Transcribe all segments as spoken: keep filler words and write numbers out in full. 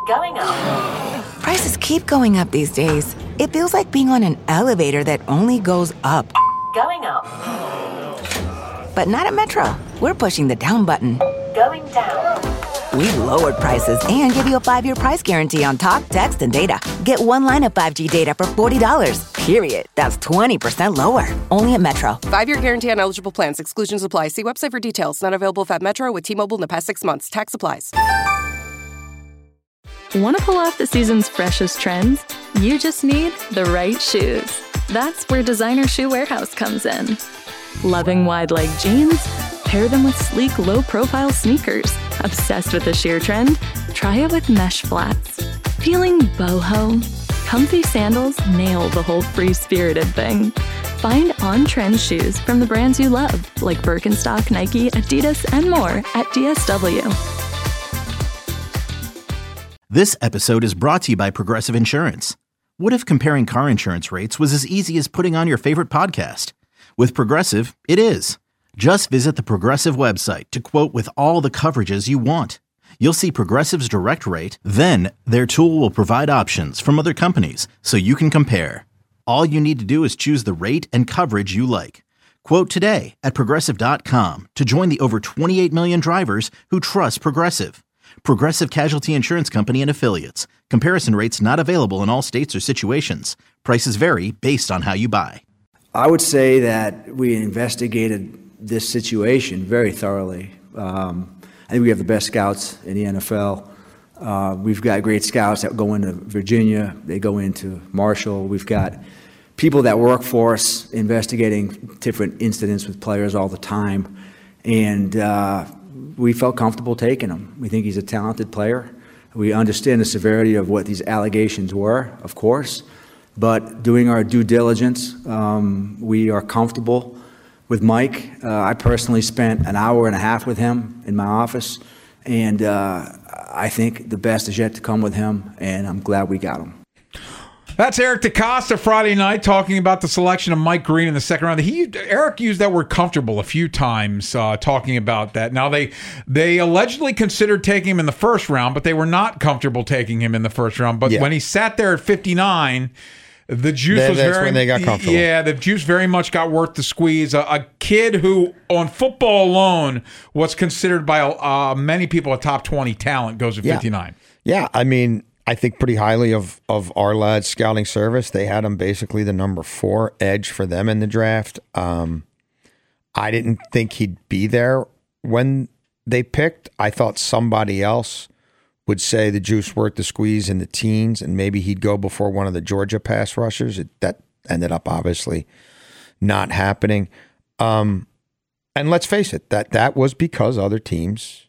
Going up. Prices keep going up these days. It feels like being on an elevator that only goes up. Going up. But not at Metro. We're pushing the down button. Going down. We've lowered prices and give you a five-year price guarantee on talk, text, and data. Get one line of five G data for forty dollars. Period. That's twenty percent lower. Only at Metro. Five-year guarantee on eligible plans. Exclusions apply. See website for details. Not available at Metro with T-Mobile in the past six months. Tax applies. Want to pull off the season's freshest trends? You just need the right shoes. That's where Designer Shoe Warehouse comes in. Loving wide leg jeans? Pair them with sleek, low-profile sneakers. Obsessed with the sheer trend? Try it with mesh flats. Feeling boho? Comfy sandals nail the whole free-spirited thing. Find on-trend shoes from the brands you love, like Birkenstock, Nike, Adidas, and more at D S W. This episode is brought to you by Progressive Insurance. What if comparing car insurance rates was as easy as putting on your favorite podcast? With Progressive, it is. Just visit the Progressive website to quote with all the coverages you want. You'll see Progressive's direct rate, then their tool will provide options from other companies so you can compare. All you need to do is choose the rate and coverage you like. Quote today at Progressive dot com to join the over twenty-eight million drivers who trust Progressive. Progressive Casualty Insurance Company and Affiliates. Comparison rates not available in all states or situations. Prices vary based on how you buy. I would say that we investigated this situation very thoroughly. Um, I think we have the best scouts in the N F L. Uh, we've got great scouts that go into Virginia. They go into Marshall. We've got people that work for us investigating different incidents with players all the time. And uh, we felt comfortable taking him. We think he's a talented player. We understand the severity of what these allegations were, of course, but doing our due diligence, um, we are comfortable with Mike. Uh, I personally spent an hour and a half with him in my office, and uh, I think the best is yet to come with him, and I'm glad we got him. That's Eric DeCosta Friday night talking about the selection of Mike Green in the second round. He Eric used that word comfortable a few times uh, talking about that. Now, they they allegedly considered taking him in the first round, but they were not comfortable taking him in the first round. But yeah. when he sat there at fifty-nine, the juice that, was that's very... when they got comfortable. Yeah, the juice very much got worth the squeeze. A, a kid who, on football alone, was considered by uh, many people a top twenty talent goes at yeah. fifty-nine. Yeah, I mean... I think pretty highly of of our lads' scouting service. They had him basically the number four edge for them in the draft. Um, I didn't think he'd be there when they picked. I thought somebody else would say the juice worth the squeeze in the teens, and maybe he'd go before one of the Georgia pass rushers. It, that ended up obviously not happening. Um, and let's face it, that that was because other teams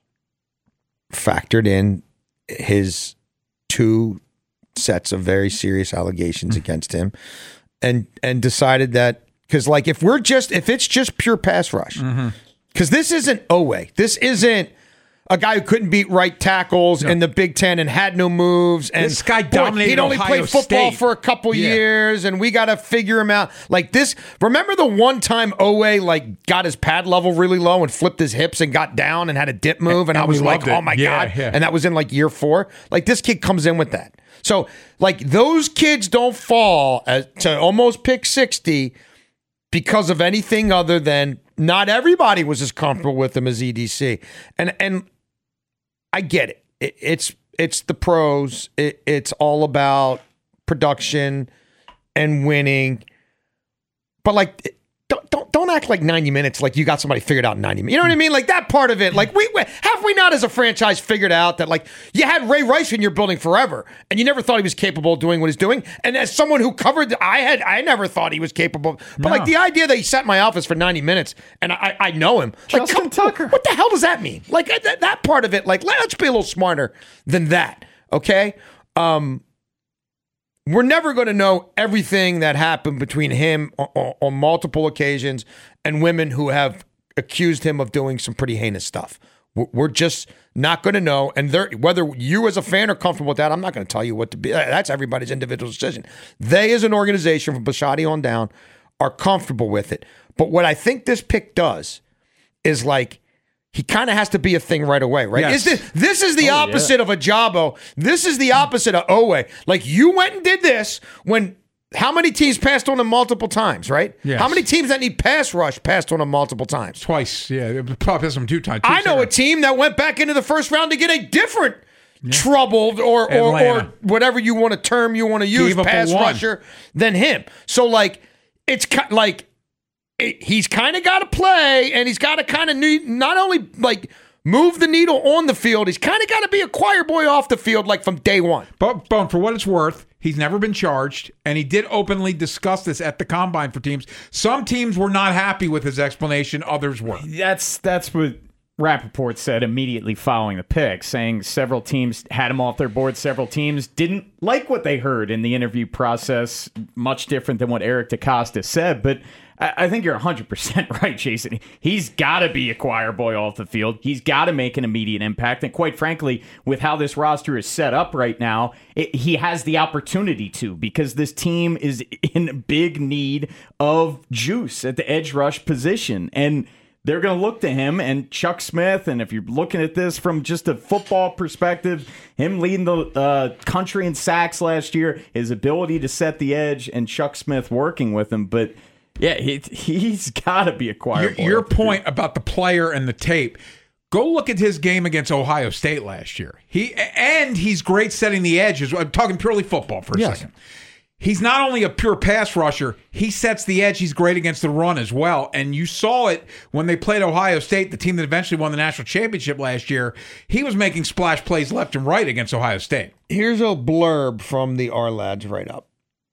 factored in his two sets of very serious allegations mm-hmm. against him and and decided that, because like if we're just if it's just pure pass rush, because mm-hmm. this isn't Oweh, this isn't a guy who couldn't beat right tackles no. in the Big Ten and had no moves, and this guy dominated. Boy, he'd only Ohio played football State. for a couple yeah. years, and we got to figure him out. Like this, remember the one time Oweh like got his pad level really low and flipped his hips and got down and had a dip move, and, and I was like, it. oh my yeah, god, yeah. and that was in like year four. Like this kid comes in with that. So like those kids don't fall as, to almost pick sixty because of anything other than not everybody was as comfortable with him as E D C, and and. I get it. it. It's it's the pros. It, it's all about production and winning. But like, don't don't don't act like ninety minutes like you got somebody figured out in ninety minutes. You know what I mean? Like that part of it. Like we, we have we not as a franchise figured out that like you had Ray Rice in your building forever and you never thought he was capable of doing what he's doing. And as someone who covered, I had I never thought he was capable. But no. like the idea that he sat in my office for ninety minutes and I I know him. Like, Justin come, Tucker. What the hell does that mean? Like that, that part of it. Like let's be a little smarter than that. Okay. Um. We're never going to know everything that happened between him on, on multiple occasions and women who have accused him of doing some pretty heinous stuff. We're just not going to know. And whether you as a fan are comfortable with that, I'm not going to tell you what to be. That's everybody's individual decision. They as an organization from Bisciotti on down are comfortable with it. But what I think this pick does is like he kind of has to be a thing right away, right? Yes. Is this, this is the Oh, opposite yeah. of a Jabo. This is the opposite of Owe. Like, you went and did this when how many teams passed on him multiple times, right? Yes. How many teams that need pass rush passed on him multiple times? Twice, yeah. It probably has them two times. Two I know a seconds. team that went back into the first round to get a different troubled or, or, or Atlanta. whatever you want to term you want to use Gave up a pass one. rusher than him. So, like, it's ki- like it, he's kind of got to play, and he's got to kind of need not only like move the needle on the field, he's kind of got to be a choir boy off the field, like from day one. But, but for what it's worth, he's never been charged, and he did openly discuss this at the combine for teams. Some teams were not happy with his explanation, others were. That's that's what Rappaport said immediately following the pick, saying several teams had him off their board. Several teams didn't like what they heard in the interview process, much different than what Eric DeCosta said. But I, I think you're one hundred percent right, Jason. He's got to be a choir boy off the field. He's got to make an immediate impact. And quite frankly, with how this roster is set up right now, it, he has the opportunity to, because this team is in big need of juice at the edge rush position. And they're going to look to him and Chuck Smith, and if you're looking at this from just a football perspective, him leading the uh, country in sacks last year, his ability to set the edge, and Chuck Smith working with him. But, yeah, he, he's got to be a choir Your, boy. your point about the player and the tape, go look at his game against Ohio State last year. He And he's great setting the edges. I'm talking purely football for a Yes. second. He's not only a pure pass rusher, he sets the edge. He's great against the run as well. And you saw it when they played Ohio State, the team that eventually won the national championship last year. He was making splash plays left and right against Ohio State. Here's a blurb from the R Lads write-up.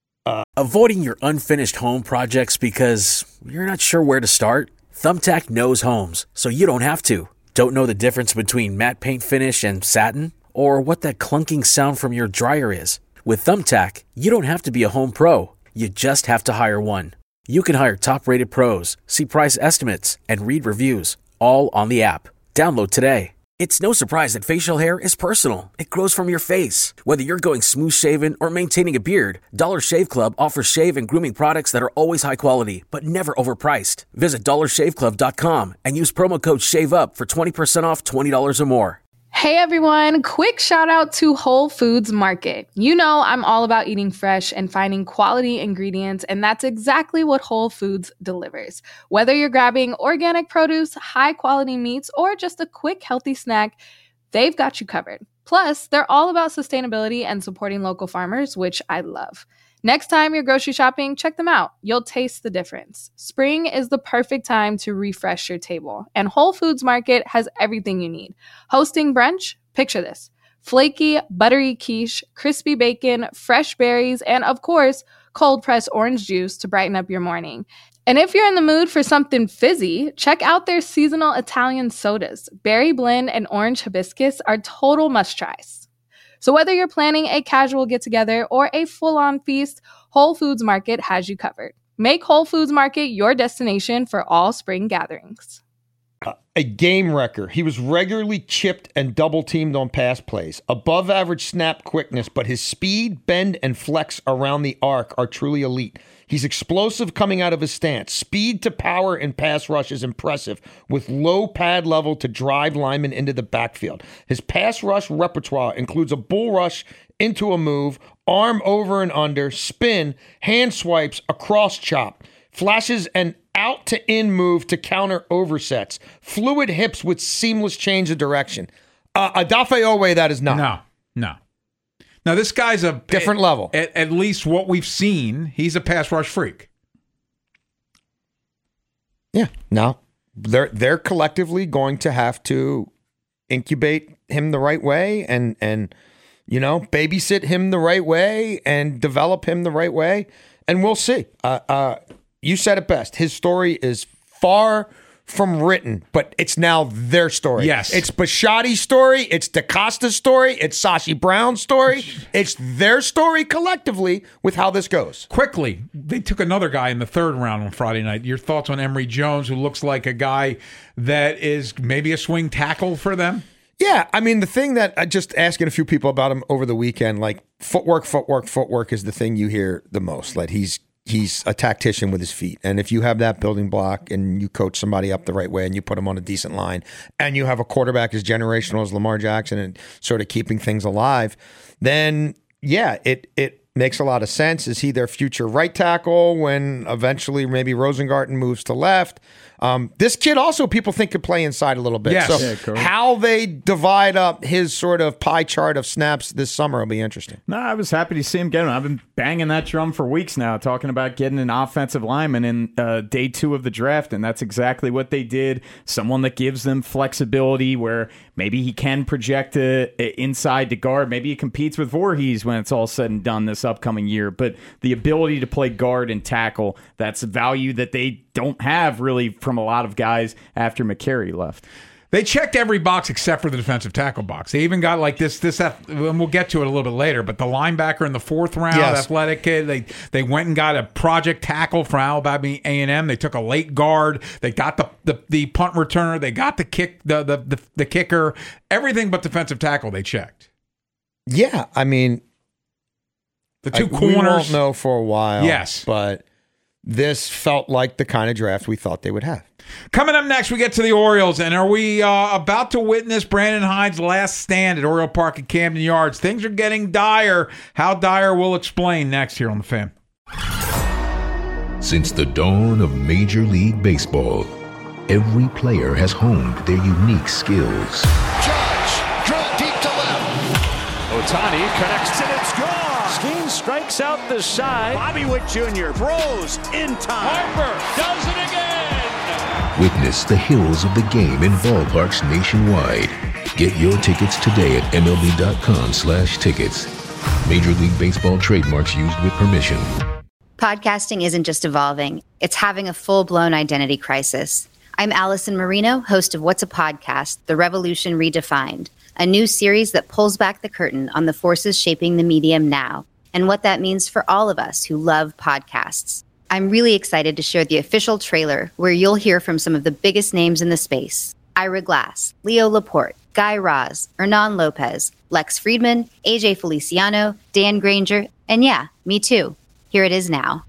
Avoiding your unfinished home projects because you're not sure where to start? Thumbtack knows homes, so you don't have to. Don't know the difference between matte paint finish and satin? Or what that clunking sound from your dryer is? With Thumbtack, you don't have to be a home pro. You just have to hire one. You can hire top-rated pros, see price estimates, and read reviews, all on the app. Download today. It's no surprise that facial hair is personal. It grows from your face. Whether you're going smooth-shaven or maintaining a beard, Dollar Shave Club offers shave and grooming products that are always high quality, but never overpriced. Visit dollar shave club dot com and use promo code SHAVEUP for twenty percent off twenty dollars or more. Hey everyone, quick shout out to Whole Foods Market. You know I'm all about eating fresh and finding quality ingredients, and that's exactly what Whole Foods delivers. Whether you're grabbing organic produce, high quality meats, or just a quick healthy snack, they've got you covered. Plus, they're all about sustainability and supporting local farmers, which I love. Next time you're grocery shopping, check them out. You'll taste the difference. Spring is the perfect time to refresh your table, and Whole Foods Market has everything you need. Hosting brunch? Picture this. Flaky, buttery quiche, crispy bacon, fresh berries, and of course, cold-pressed orange juice to brighten up your morning. And if you're in the mood for something fizzy, check out their seasonal Italian sodas. Berry blend and orange hibiscus are total must-tries. So whether you're planning a casual get-together or a full-on feast, Whole Foods Market has you covered. Make Whole Foods Market your destination for all spring gatherings. Uh, a game wrecker. He was regularly chipped and double-teamed on pass plays. Above average snap quickness, but his speed, bend, and flex around the arc are truly elite. He's explosive coming out of his stance. Speed to power in pass rush is impressive, with low pad level to drive linemen into the backfield. His pass rush repertoire includes a bull rush into a move, arm over and under, spin, hand swipes, a cross chop, flashes an out to in move to counter oversets, fluid hips with seamless change of direction. Uh, Odafe Owe, that is not. No, no. Now, this guy's a different at, level. At, at least what we've seen, he's a pass rush freak. Yeah. Now, they're they're collectively going to have to incubate him the right way and and you know babysit him the right way and develop him the right way, and we'll see. Uh, uh, you said it best. His story is far from written, but it's now their story. Yes. It's Bashotti's story. It's DeCosta's story. It's Sashi Brown's story. It's their story collectively with how this goes. Quickly, they took another guy in the third round on Friday night. Your thoughts on Emory Jones, who looks like a guy that is maybe a swing tackle for them? Yeah, I mean, the thing that I just asking a few people about him over the weekend, like footwork, footwork, footwork is the thing you hear the most. Like he's he's a tactician with his feet. And if you have that building block and you coach somebody up the right way and you put them on a decent line and you have a quarterback as generational as Lamar Jackson and sort of keeping things alive, then yeah, it it makes a lot of sense. Is he their future right tackle when eventually maybe Rosengarten moves to left? Um, this kid also people think could play inside a little bit. Yes. So Yeah, correct. how they divide up his sort of pie chart of snaps this summer will be interesting. No, I was happy to see him get him. I've been banging that drum for weeks now, talking about getting an offensive lineman in uh, day two of the draft, and that's exactly what they did. Someone that gives them flexibility where maybe he can project a, a inside to guard. Maybe he competes with Voorhees when it's all said and done this upcoming year. But the ability to play guard and tackle, that's a value that they don't have really from a lot of guys after McCary left. They checked every box except for the defensive tackle box. They even got like this, this, and we'll get to it a little bit later, but the linebacker in the fourth round, Yes. athletic kid, they they went and got a project tackle from Alabama A and M. They took a late guard. They got the, the, the punt returner. They got the kick, the, the, the, the kicker, everything but defensive tackle they checked. Yeah, I mean, The two I, corners. we won't know for a while. Yes. But this felt like the kind of draft we thought they would have. Coming up next, we get to the Orioles, and are we uh, about to witness Brandon Hyde's last stand at Oriole Park at Camden Yards? Things are getting dire. How dire, we'll explain next here on The Fan. Since the dawn of Major League Baseball, every player has honed their unique skills. Judge, drill deep to left. Ohtani connects and it's gone. Skeen strikes out the side. Bobby Witt Junior throws in time. Harper does it again. Witness the hills of the game in ballparks nationwide. Get your tickets today at MLB.com slash tickets. Major League Baseball trademarks used with permission. Podcasting isn't just evolving, it's having a full-blown identity crisis. I'm Allison Marino, host of What's a Podcast? The Revolution Redefined, a new series that pulls back the curtain on the forces shaping the medium now and what that means for all of us who love podcasts. I'm really excited to share the official trailer where you'll hear from some of the biggest names in the space. Ira Glass, Leo Laporte, Guy Raz, Hernan Lopez, Lex Friedman, A J Feliciano, Dan Granger, and yeah, me too. Here it is now.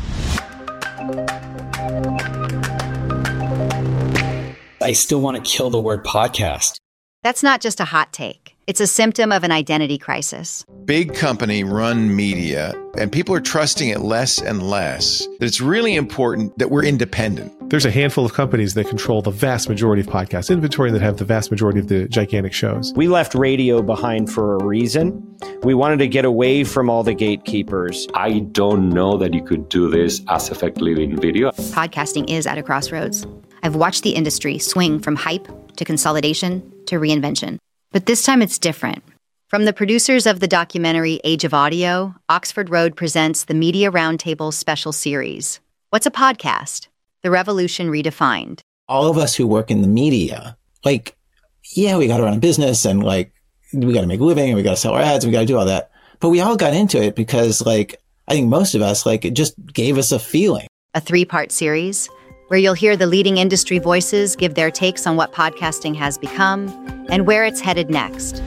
I still want to kill the word podcast. That's not just a hot take. It's a symptom of an identity crisis. Big company run media, and people are trusting it less and less. That it's really important that we're independent. There's a handful of companies that control the vast majority of podcast inventory that have the vast majority of the gigantic shows. We left radio behind for a reason. We wanted to get away from all the gatekeepers. I don't know that you could do this as effectively in video. Podcasting is at a crossroads. I've watched the industry swing from hype to consolidation to reinvention. But this time it's different. From the producers of the documentary Age of Audio, Oxford Road presents the Media Roundtable special series. What's a podcast? The Revolution Redefined. All of us who work in the media, like, yeah, we got to run a business and like, we got to make a living and we got to sell our ads and we got to do all that. But we all got into it because like, I think most of us, like, it just gave us a feeling. A three-part series where you'll hear the leading industry voices give their takes on what podcasting has become and where it's headed next.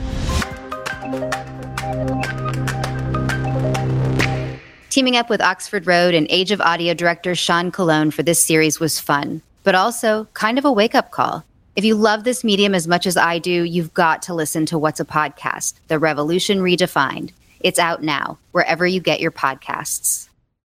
Teaming up with Oxford Road and Age of Audio director Sean Colon for this series was fun, but also kind of a wake-up call. If you love this medium as much as I do, you've got to listen to What's a Podcast? The Revolution Redefined. It's out now, wherever you get your podcasts.